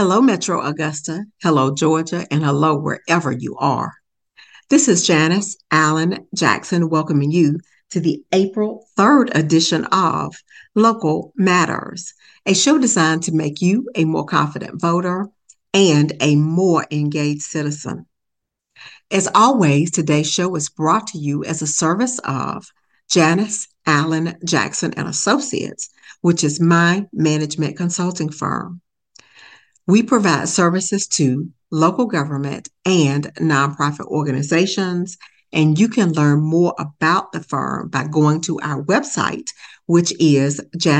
Hello, Metro Augusta. Hello, Georgia. And hello, wherever you are. This is Janice Allen Jackson welcoming you to the April 3rd edition of Local Matters, a show designed to make you a more confident voter and a more engaged citizen. As always, today's show is brought to you as a service of Janice Allen Jackson and Associates, which is my management consulting firm. We provide services to local government and nonprofit organizations, and you can learn more about the firm by going to our website, which is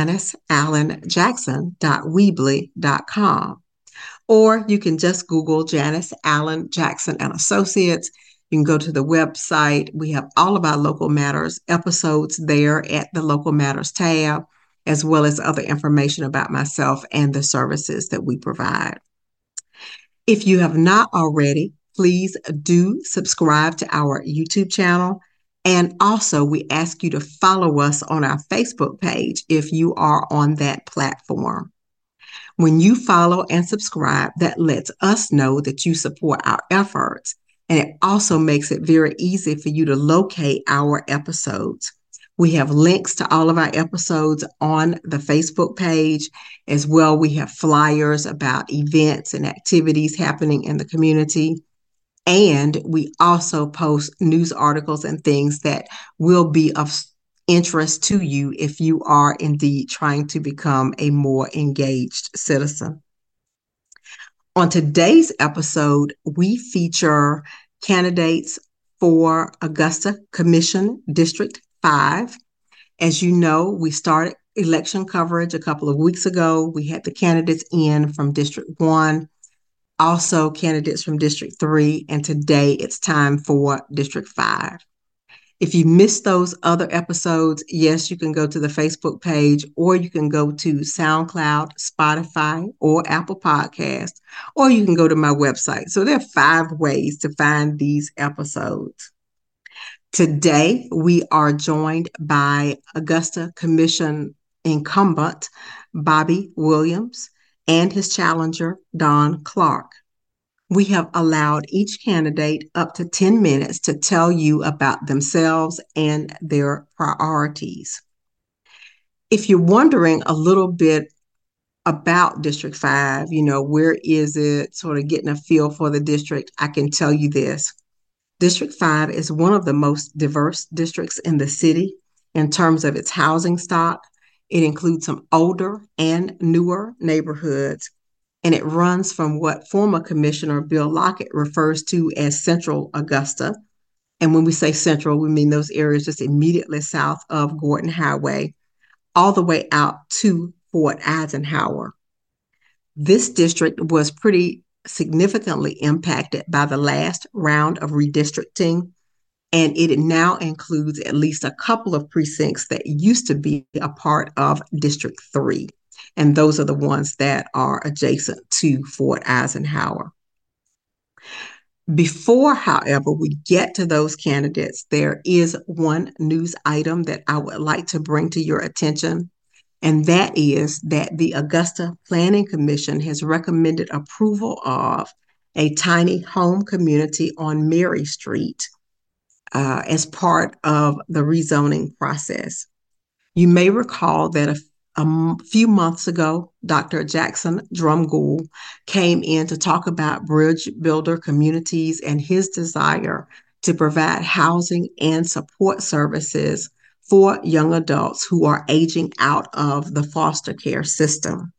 janiceallenjackson.weebly.com. Or you can just Google Janice Allen Jackson and Associates. You can go to the website. We have all of our Local Matters episodes there at the Local Matters tab, as well as other information about myself and the services that we provide. If you have not already, please do subscribe to our YouTube channel. And also, we ask you to follow us on our Facebook page if you are on that platform. When you follow and subscribe, that lets us know that you support our efforts. And it also makes it very easy for you to locate our episodes. We have links to all of our episodes on the Facebook page. As well, we have flyers about events and activities happening in the community. And we also post news articles and things that will be of interest to you if you are indeed trying to become a more engaged citizen. On today's episode, we feature candidates for Augusta Commission District 5. As you know, we started election coverage a couple of weeks ago. We had the candidates in from District 1, also candidates from District 3, and today it's time for District 5. If you missed those other episodes, yes, you can go to the Facebook page, or you can go to SoundCloud, Spotify, or Apple Podcasts, or you can go to my website. So there are 5 ways to find these episodes. Today, we are joined by Augusta Commission incumbent Bobby Williams and his challenger, Don Clark. We have allowed each candidate up to 10 minutes to tell you about themselves and their priorities. If you're wondering a little bit about District 5, where is it, sort of getting a feel for the district, I can tell you this. District 5 is one of the most diverse districts in the city in terms of its housing stock. It includes some older and newer neighborhoods, and it runs from what former Commissioner Bill Lockett refers to as Central Augusta. And when we say central, we mean those areas just immediately south of Gordon Highway, all the way out to Fort Eisenhower. This district was pretty significantly impacted by the last round of redistricting, and it now includes at least a couple of precincts that used to be a part of District 3. And those are the ones that are adjacent to Fort Eisenhower. Before, however, we get to those candidates, there is one news item that I would like to bring to your attention, and that is that the Augusta Planning Commission has recommended approval of a tiny home community on Mary Street as part of the rezoning process. You may recall that a few months ago, Dr. Jackson Drumgoole came in to talk about bridge builder communities and his desire to provide housing and support services for young adults who are aging out of the foster care system.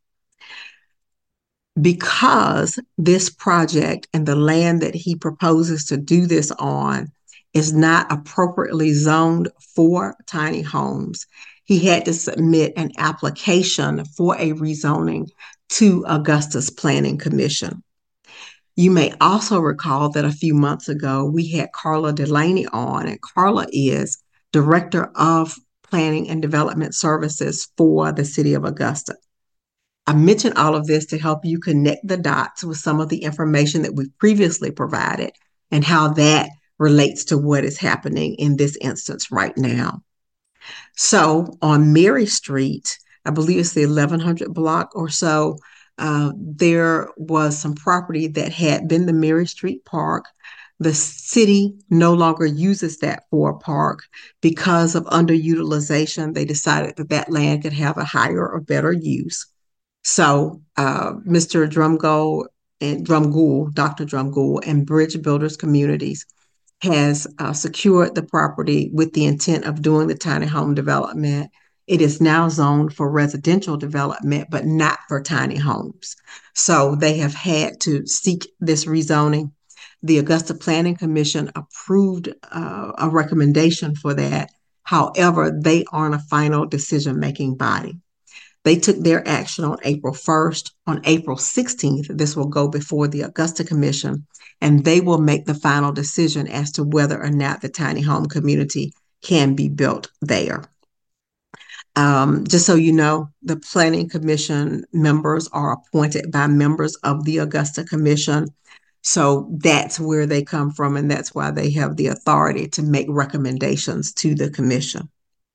Because this project and the land that he proposes to do this on is not appropriately zoned for tiny homes, he had to submit an application for a rezoning to Augusta's Planning Commission. You may also recall that a few months ago, we had Carla Delaney on, and Carla is Director of Planning and Development Services for the City of Augusta. I mentioned all of this to help you connect the dots with some of the information that we've previously provided and how that relates to what is happening in this instance right now. So on Mary Street, I believe it's the 1100 block or so, there was some property that had been the Mary Street Park. The city no longer uses that for a park because of underutilization. They decided that that land could have a higher or better use. So Mr. Drumgold and Drumgool, Dr. Drumgool, and Bridge Builders Communities has secured the property with the intent of doing the tiny home development. It is now zoned for residential development, but not for tiny homes. So they have had to seek this rezoning. The Augusta Planning Commission approved a recommendation for that. However, they aren't a final decision-making body. They took their action on April 1st. On April 16th, this will go before the Augusta Commission, and they will make the final decision as to whether or not the tiny home community can be built there. Just so you know, the Planning Commission members are appointed by members of the Augusta Commission. So that's where they come from, and that's why they have the authority to make recommendations to the commission.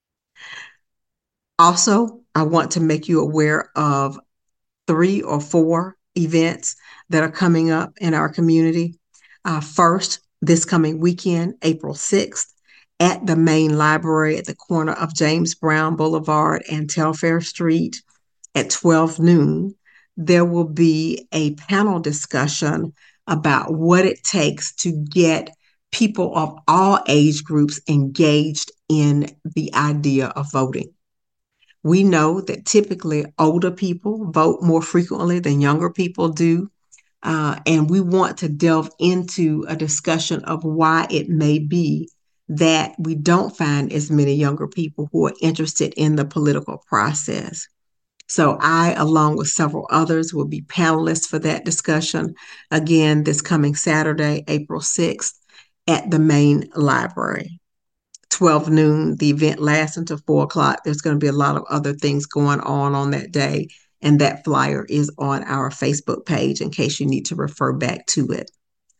Also, I want to make you aware of 3 or 4 events that are coming up in our community. First, this coming weekend, April 6th, at the main library at the corner of James Brown Boulevard and Telfair Street at 12 noon, there will be a panel discussion about what it takes to get people of all age groups engaged in the idea of voting. We know that typically older people vote more frequently than younger people do. And we want to delve into a discussion of why it may be that we don't find as many younger people who are interested in the political process. So I, along with several others, will be panelists for that discussion. Again, this coming Saturday, April 6th, at the main library. 12 noon. The event lasts until 4 o'clock. There's going to be a lot of other things going on that day. And that flyer is on our Facebook page in case you need to refer back to it.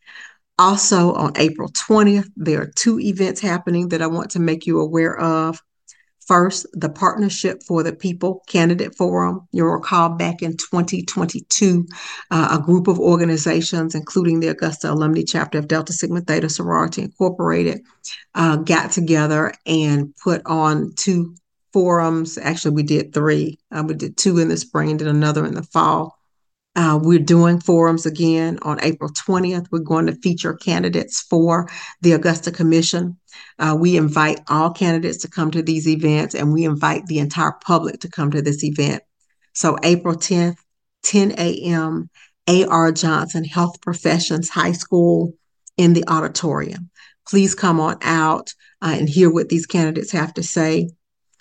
Also, on April 20th, there are 2 events happening that I want to make you aware of. First, the Partnership for the People Candidate Forum. You'll recall back in 2022, a group of organizations, including the Augusta Alumni Chapter of Delta Sigma Theta Sorority Incorporated, got together and put on 2 forums. Actually, we did 3. We did 2 in the spring and another in the fall. We're doing forums again on April 20th. We're going to feature candidates for the Augusta Commission. We invite all candidates to come to these events, and we invite the entire public to come to this event. So April 10th, 10 a.m., A.R. Johnson Health Professions High School in the auditorium. Please come on out and hear what these candidates have to say.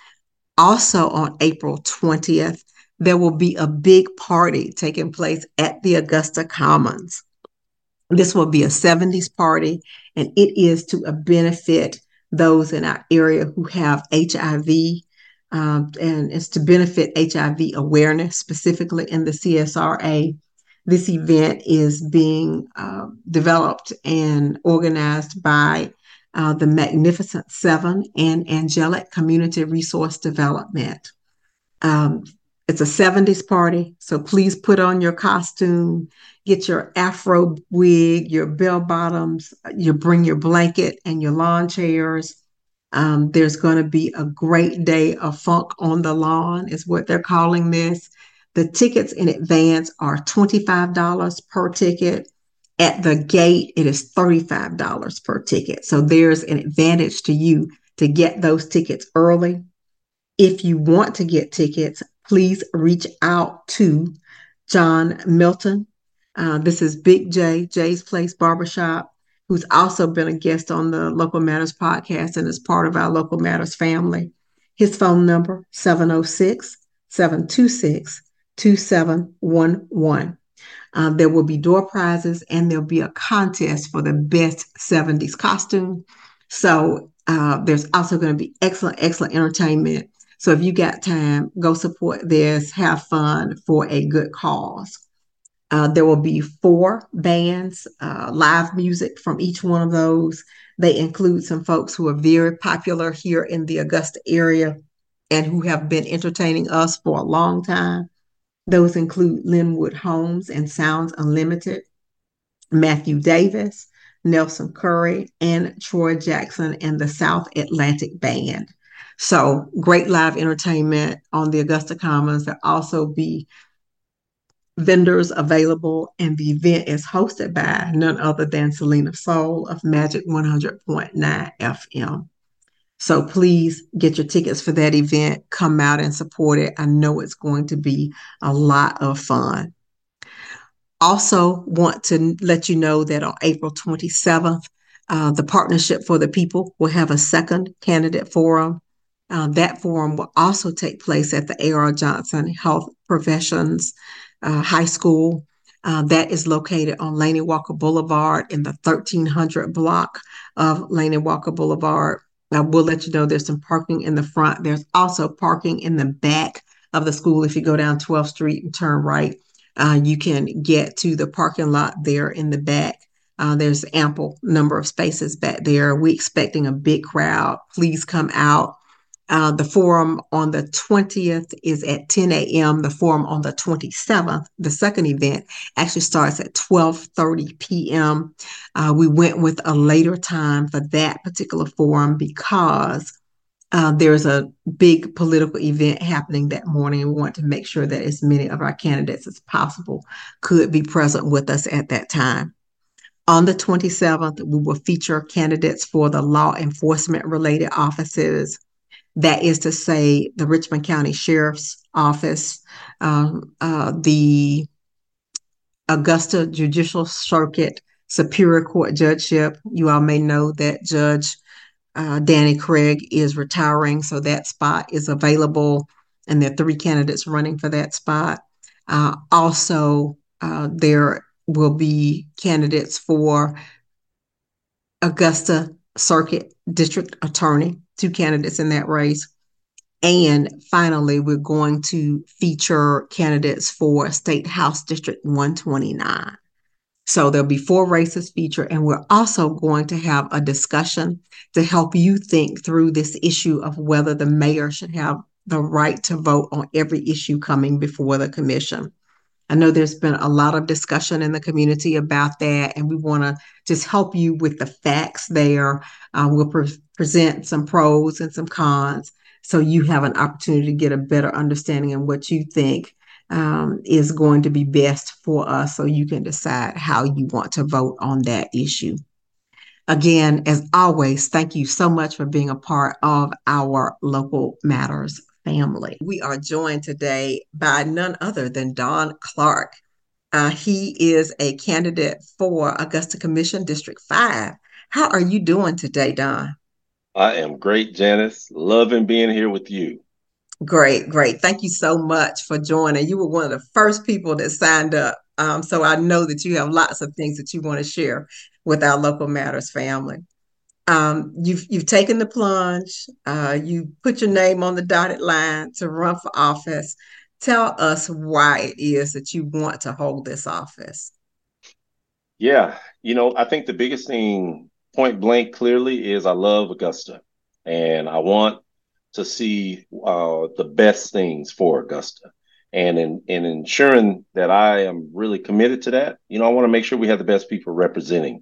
Also on April 20th, there will be a big party taking place at the Augusta Commons. This will be a 70s party, and it is to benefit those in our area who have HIV, and it's to benefit HIV awareness, specifically in the CSRA. This event is being developed and organized by the Magnificent Seven and Angelic Community Resource Development. It's a 70s party, so please put on your costume, get your afro wig, your bell bottoms, you bring your blanket and your lawn chairs. There's going to be a great day of funk on the lawn, is what they're calling this. The tickets in advance are $25 per ticket. At the gate, it is $35 per ticket. So there's an advantage to you to get those tickets early. If you want to get tickets, please reach out to John Milton. This is Big J, Jay's Place Barbershop, who's also been a guest on the Local Matters podcast and is part of our Local Matters family. His phone number, 706-726-2711. There will be door prizes, and there'll be a contest for the best 70s costume. So there's also going to be excellent entertainment. So if you got time, go support this, have fun for a good cause. There will be 4 bands, live music from each one of those. They include some folks who are very popular here in the Augusta area and who have been entertaining us for a long time. Those include Linwood Homes and Sounds Unlimited, Matthew Davis, Nelson Curry, and Troy Jackson and the South Atlantic Band. So great live entertainment on the Augusta Commons. There'll also be vendors available, and the event is hosted by none other than Selena Soul of Magic 100.9 FM. So please get your tickets for that event. Come out and support it. I know it's going to be a lot of fun. Also, want to let you know that on April 27th, the Partnership for the People will have a second candidate forum. That forum will also take place at the A.R. Johnson Health Professions High School. That is located on Laney Walker Boulevard in the 1300 block of Laney Walker Boulevard. I will let you know there's some parking in the front. There's also parking in the back of the school. If you go down 12th Street and turn right, you can get to the parking lot there in the back. There's ample number of spaces back there. We're expecting a big crowd. Please come out. The forum on the 20th is at 10 a.m. The forum on the 27th, the second event, actually starts at 12:30 p.m. We went with a later time for that particular forum because there's a big political event happening that morning, and we want to make sure that as many of our candidates as possible could be present with us at that time. On the 27th, we will feature candidates for the law enforcement related offices. That is to say, the Richmond County Sheriff's Office, the Augusta Judicial Circuit Superior Court Judgeship. You all may know that Judge Danny Craig is retiring, so that spot is available, and there are 3 candidates running for that spot. Also, there will be candidates for Augusta Circuit District Attorney, 2 candidates in that race. And finally, we're going to feature candidates for State House District 129. So there'll be 4 races featured, and we're also going to have a discussion to help you think through this issue of whether the mayor should have the right to vote on every issue coming before the commission. I know there's been a lot of discussion in the community about that, and we want to just help you with the facts there. We'll present some pros and some cons so you have an opportunity to get a better understanding of what you think is going to be best for us so you can decide how you want to vote on that issue. Again, as always, thank you so much for being a part of our Local Matters family. We are joined today by none other than Don Clark. He is a candidate for Augusta Commission District 5. How are you doing today, Don? I am great, Janice. Loving being here with you. Great, great. Thank you so much for joining. You were one of the first people that signed up. So I know that you have lots of things that you want to share with our Local Matters family. You've taken the plunge. You put your name on the dotted line to run for office. Tell us why it is that you want to hold this office. Yeah, I think the biggest thing, point blank, clearly, is I love Augusta, and I want to see the best things for Augusta. And in ensuring that I am really committed to that, I want to make sure we have the best people representing,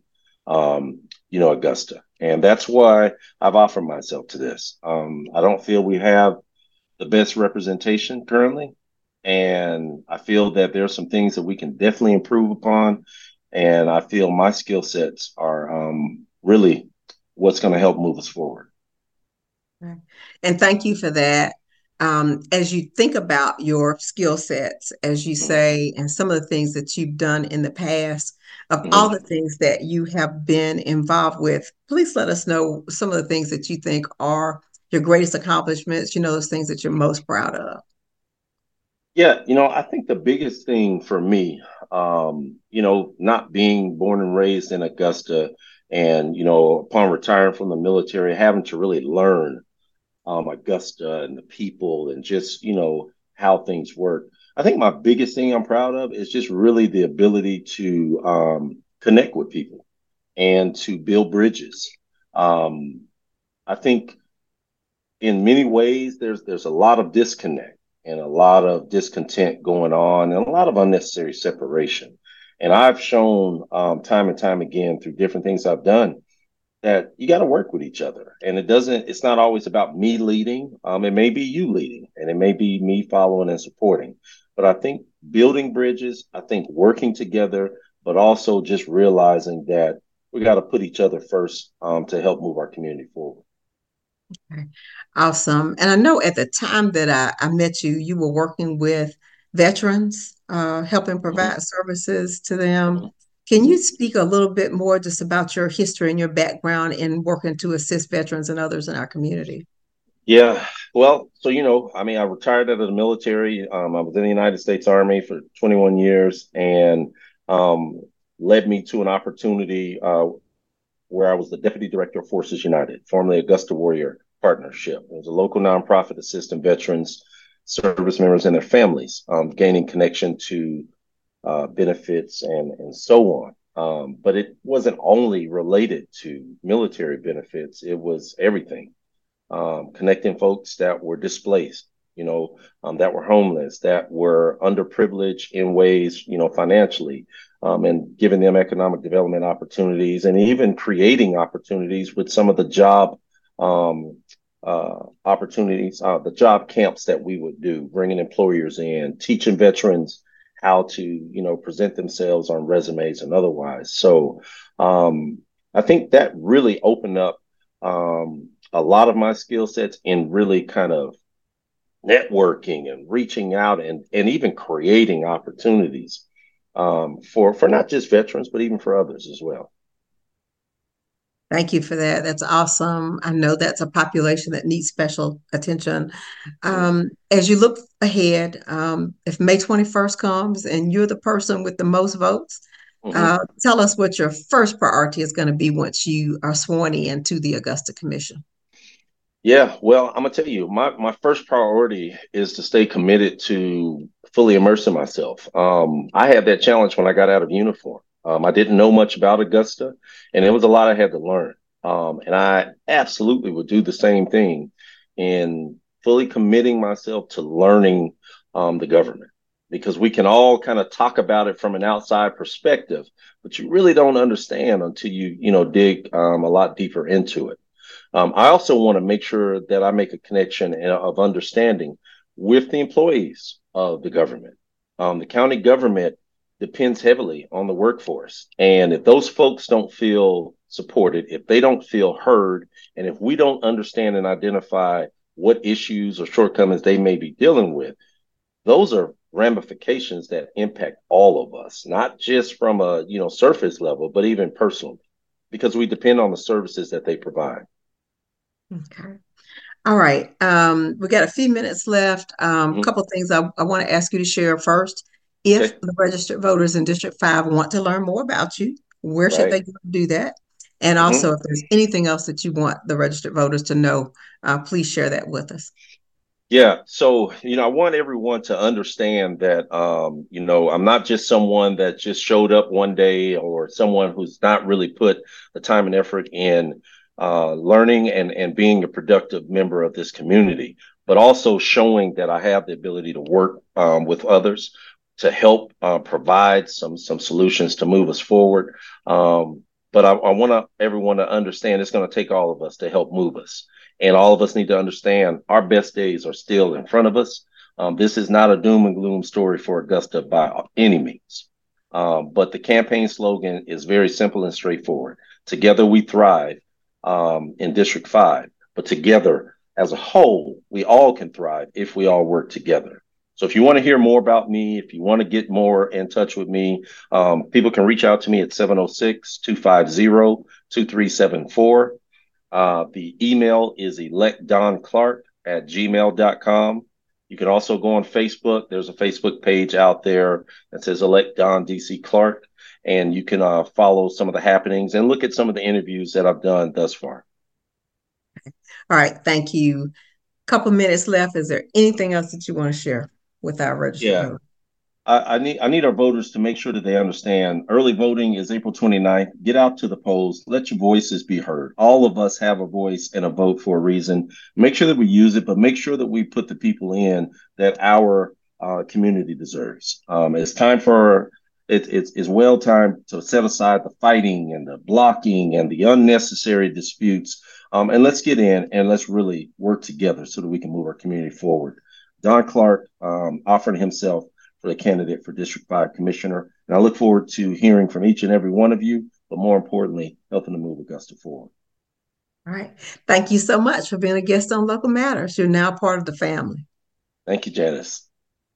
Augusta. And that's why I've offered myself to this. I don't feel we have the best representation currently. And I feel that there are some things that we can definitely improve upon. And I feel my skill sets are really what's going to help move us forward. Right. And thank you for that. As you think about your skill sets, as you say, and some of the things that you've done in the past, of all Mm-hmm. the things that you have been involved with, please let us know some of the things that you think are your greatest accomplishments, those things that you're most proud of. Yeah, I think the biggest thing for me, not being born and raised in Augusta and, upon retiring from the military, having to really learn Augusta and the people and just, how things work. I think my biggest thing I'm proud of is just really the ability to connect with people and to build bridges. Um, I think in many ways there's a lot of disconnect, and a lot of discontent going on and a lot of unnecessary separation. And I've shown time and time again through different things I've done that you got to work with each other. And it's not always about me leading. It may be you leading and it may be me following and supporting. But I think building bridges, I think working together, but also just realizing that we got to put each other first to help move our community forward. Okay. Awesome. And I know at the time that I met you, you were working with veterans, helping Mm-hmm, provide services to them. mm-hmm, Can mm-hmm. you speak a little bit more just about your history and your background in working to assist veterans and others in our community? Yeah, well, so I mean, I retired out of the military. I was in the United States Army for 21 years, and um, led me to an opportunity where I was the deputy director of Forces United, formerly Augusta Warrior Partnership. It was a local nonprofit assisting veterans, service members, and their families, gaining connection to benefits and so on. But it wasn't only related to military benefits; it was everything, connecting folks that were displaced, that were homeless, that were underprivileged in ways, financially, and giving them economic development opportunities and even creating opportunities with some of the job opportunities, the job camps that we would do, bringing employers in, teaching veterans how to, present themselves on resumes and otherwise. So I think that really opened up a lot of my skill sets in really kind of networking and reaching out and even creating opportunities for not just veterans, but even for others as well. Thank you for that. That's awesome. I know that's a population that needs special attention. Mm-hmm. As you look ahead, if May 21st comes and you're the person with the most votes, Mm-hmm. tell us what your first priority is going to be once you are sworn in to the Augusta Commission. Yeah, well, I'm gonna tell you, my first priority is to stay committed to fully immersing myself. I had that challenge when I got out of uniform. I didn't know much about Augusta, and there was a lot I had to learn. And I absolutely would do the same thing in fully committing myself to learning the government, because we can all kind of talk about it from an outside perspective, but you really don't understand until you dig a lot deeper into it. I also want to make sure that I make a connection of understanding with the employees of the government. The county government depends heavily on the workforce. And if those folks don't feel supported, if they don't feel heard, and if we don't understand and identify what issues or shortcomings they may be dealing with, those are ramifications that impact all of us, not just from a surface level, but even personally, because we depend on the services that they provide. Okay. All right. We got a few minutes left. Mhm. Couple things I want to ask you to share first. If Okay. the registered voters in District 5 want to learn more about you, where should Right. they go to do that? And also, Hmm. if there's anything else that you want the registered voters to know, please share that with us. Yeah. So, I want everyone to understand that, I'm not just someone that just showed up one day or someone who's not really put the time and effort in learning and being a productive member of this community, but also showing that I have the ability to work with others to help provide some solutions to move us forward. But I want everyone to understand it's going to take all of us to help move us. And all of us need to understand our best days are still in front of us. This is not a doom and gloom story for Augusta by any means. But the campaign slogan is very simple and straightforward. Together we thrive in District 5, but together as a whole, we all can thrive if we all work together. So if you want to hear more about me, if you want to get more in touch with me, people can reach out to me at 706-250-2374. The email is electdonclark@gmail.com. You can also go on Facebook. There's a Facebook page out there that says Elect Don DC Clark, and you can follow some of the happenings and look at some of the interviews that I've done thus far. All right. Thank you. Couple minutes left. Is there anything else that you want to share with our registered Yeah, voters? I need our voters to make sure that they understand early voting is April 29th. Get out to the polls. Let your voices be heard. All of us have a voice and a vote for a reason. Make sure that we use it, but make sure that we put the people in that our community deserves. It's time for it's well time to set aside the fighting and the blocking and the unnecessary disputes. And let's get in and let's really work together so that we can move our community forward. Don Clark offered himself for the candidate for District 5 Commissioner. And I look forward to hearing from each and every one of you, but more importantly, helping to move Augusta forward. All right. Thank you so much for being a guest on Local Matters. You're now part of the family. Thank you, Janice.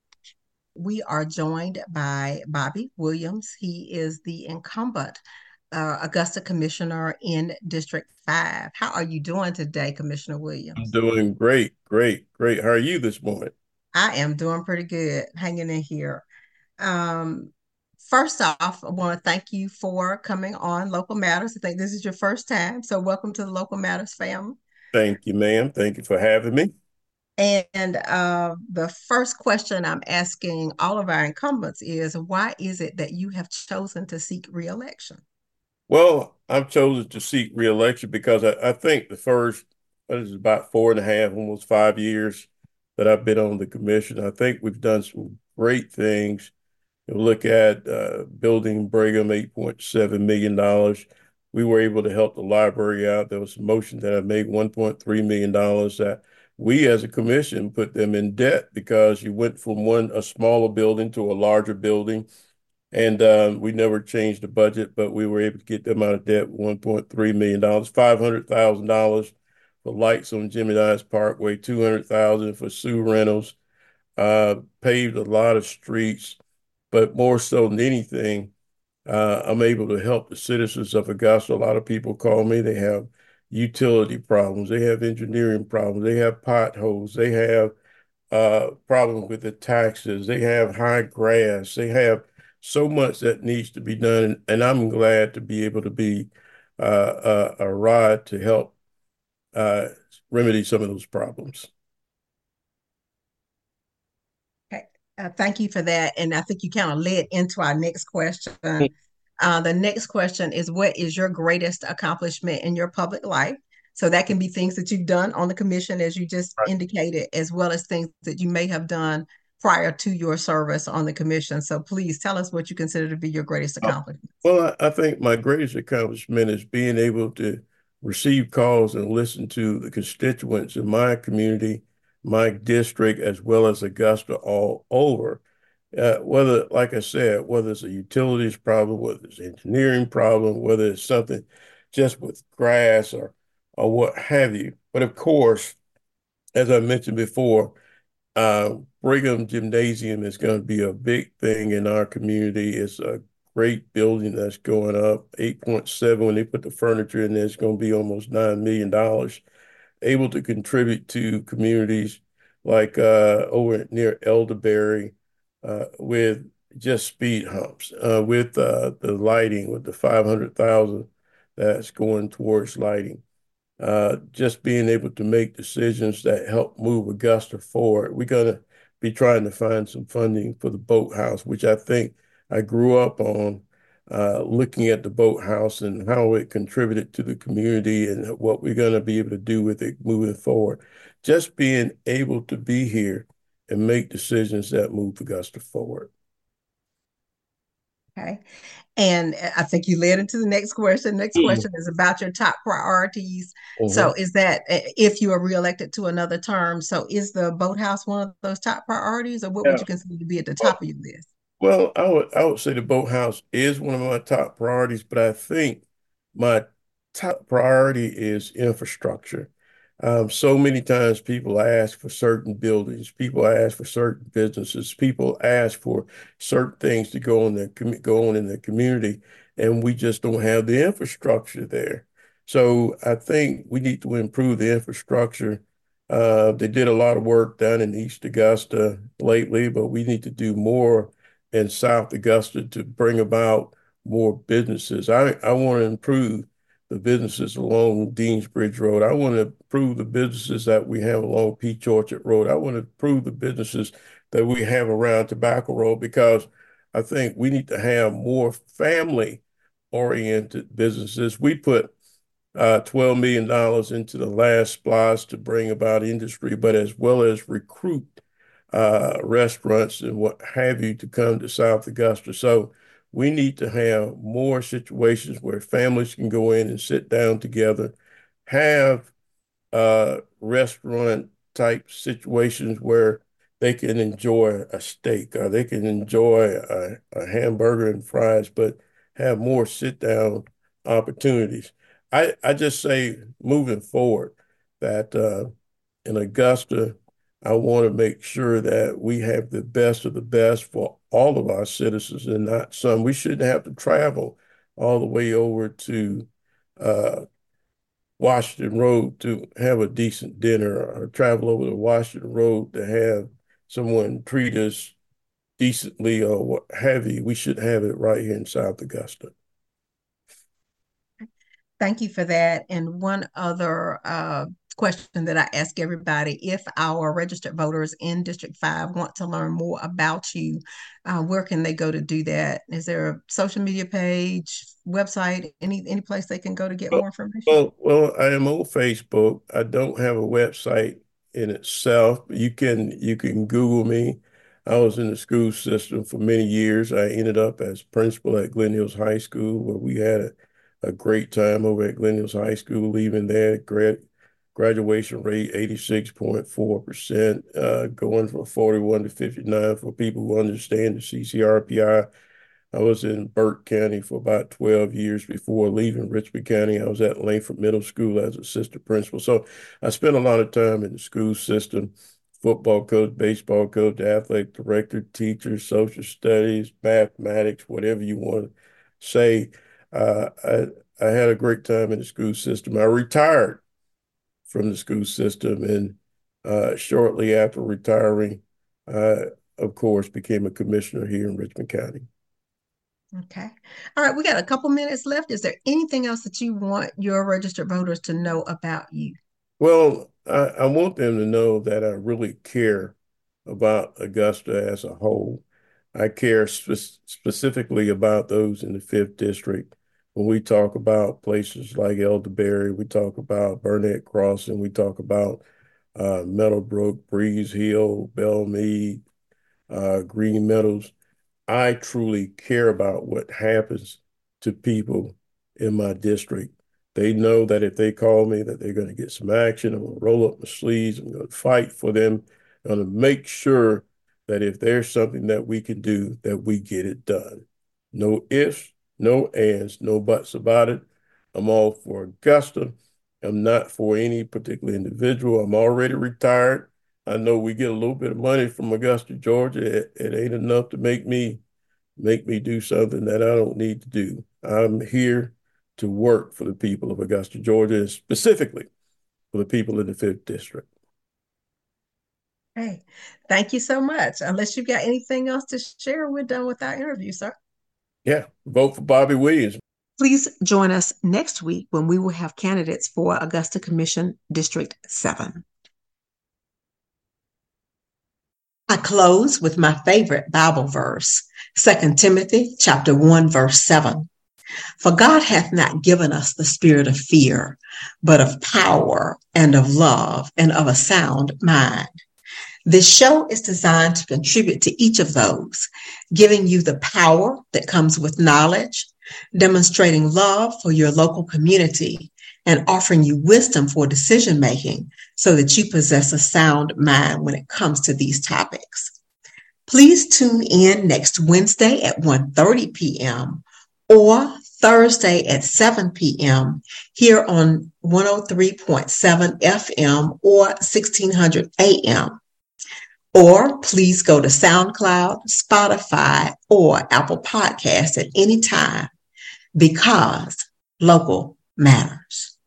We are joined by Bobby Williams. He is the incumbent Augusta Commissioner in District 5. How are you doing today, Commissioner I'm Williams? doing great, great, great. How are you this morning? I am doing pretty good, hanging in here. Um, First off, I want to thank you for coming on Local Matters. I think this is your first time, so welcome to the Local Matters family. Thank you, ma'am. Thank you for having me. And the first question I'm asking all of our incumbents is, why is it that you have chosen to seek reelection? Well, I've chosen to seek reelection because I think the first, what is it, about 4.5, almost 5 years that I've been on the commission, I think we've done some great things. You look at building Brigham, $8.7 million. We were able to help the library out. There was a motion that I made, $1.3 million, that we as a commission put them in debt because you went from a smaller building to a larger building. And we never changed the budget, but we were able to get them out of debt, $1.3 million, $500,000 for lights on Jimmy Dice Parkway, 200,000 for Sue Reynolds, paved a lot of streets, but more so than anything, I'm able to help the citizens of Augusta. A lot of people call me. They have utility problems. They have engineering problems. They have potholes. They have problems with the taxes. They have high grass. They have so much that needs to be done. And I'm glad to be able to be a rod to help uh, remedy some of those problems. Okay. Thank you for that. And I think you kind of led into our next question. The next question is, what is your greatest accomplishment in your public life? So that can be things that you've done on the commission, as you just indicated, as well as things that you may have done prior to your service on the commission. So please tell us what you consider to be your greatest Uh, accomplishment. Well, I think my greatest accomplishment is being able to receive calls and listen to the constituents in my community, my district, as well as Augusta all over. Whether, like I said, whether it's a utilities problem, whether it's an engineering problem, whether it's something just with grass or what have you. But of course, as I mentioned before, Brigham Gymnasium is going to be a big thing in our community. It's a great building that's going up, 8.7. When they put the furniture in there, it's going to be almost $9 million. Able to contribute to communities like over near Elderberry with just speed humps, with the lighting, with the 500,000 that's going towards lighting, just being able to make decisions that help move Augusta forward. We're going to be trying to find some funding for the boathouse, which I think I grew up on, looking at the boathouse and how it contributed to the community and what we're going to be able to do with it moving forward. Just being able to be here and make decisions that move Augusta forward. Okay. And I think you led into the next question. Next question is about your top priorities. So Mhm. is that if you are reelected to another term, so is the boathouse one of those top priorities, or what would Yeah. you consider to be at the top Well, of your list? Well, I would say the boathouse is one of my top priorities, but I think my top priority is infrastructure. So many times people ask for certain buildings, people ask for certain businesses, people ask for certain things to go on in the community, and we just don't have the infrastructure there. So I think we need to improve the infrastructure. They did a lot of work down in East Augusta lately, but we need to do more in South Augusta to bring about more businesses. I want to improve the businesses along Deansbridge Road. I want to improve the businesses that we have along Peach Orchard Road. I want to improve the businesses that we have around Tobacco Road, because I think we need to have more family-oriented businesses. We put $12 million into the last splash to bring about industry, but as well as recruit restaurants and what have you to come to South Augusta. So we need to have more situations where families can go in and sit down together, have restaurant type situations where they can enjoy a steak or they can enjoy a hamburger and fries, but have more sit down opportunities. I just say moving forward that in Augusta, I want to make sure that we have the best of the best for all of our citizens and not some. We shouldn't have to travel all the way over to uh, Washington Road to have a decent dinner or travel over to Washington Road to have someone treat us decently or what have you. We should have it right here in South Augusta. Thank you for that. And one other question that I ask everybody, if our registered voters in District 5 want to learn more about you, where can they go to do that? Is there a social media page, website, any place they can go to get more information? Well, I am on Facebook. I don't have a website in itself. You can Google me. I was in the school system for many years. I ended up as principal at Glen Hills High School, where we had a great time over at Glen Hills High School, leaving there. Graduation rate 86.4%, going from 41 to 59 for people who understand the CCRPI. I was in Burke County for about 12 years before leaving Richmond County. I was at Langford Middle School as assistant principal. So I spent a lot of time in the school system, football coach, baseball coach, athletic director, teacher, social studies, mathematics, whatever you want to say. I had a great time in the school system. I retired from the school system, and shortly after retiring, I, of course, became a commissioner here in Richmond County. Okay. All right, we got a couple minutes left. Is there anything else that you want your registered voters to know about you? Well, I want them to know that I really care about Augusta as a whole. I care specifically about those in the 5th District. When we talk about places like Elderberry, we talk about Burnett Crossing, we talk about Meadowbrook, Breeze Hill, Belmead, Green Meadows. I truly care about what happens to people in my district. They know that if they call me, that they're going to get some action. I'm going to roll up my sleeves. I'm going to fight for them. I'm going to make sure that if there's something that we can do, that we get it done. No ifs, no ands, no buts about it. I'm all for Augusta. I'm not for any particular individual. I'm already retired. I know we get a little bit of money from Augusta, Georgia. It ain't enough to make me do something that I don't need to do. I'm here to work for the people of Augusta, Georgia, and specifically for the people in the 5th District. Hey, thank you so much. Unless you've got anything else to share, we're done with our interview, sir. Yeah, vote for Bobby Williams. Please join us next week when we will have candidates for Augusta Commission District 7. I close with my favorite Bible verse, 2 Timothy chapter 1, verse 7. For God hath not given us the spirit of fear, but of power and of love and of a sound mind. This show is designed to contribute to each of those, giving you the power that comes with knowledge, demonstrating love for your local community, and offering you wisdom for decision making so that you possess a sound mind when it comes to these topics. Please tune in next Wednesday at 1:30 p.m. or Thursday at 7 p.m. here on 103.7 FM or 1600 AM. Or please go to SoundCloud, Spotify, or Apple Podcasts at any time, because local matters.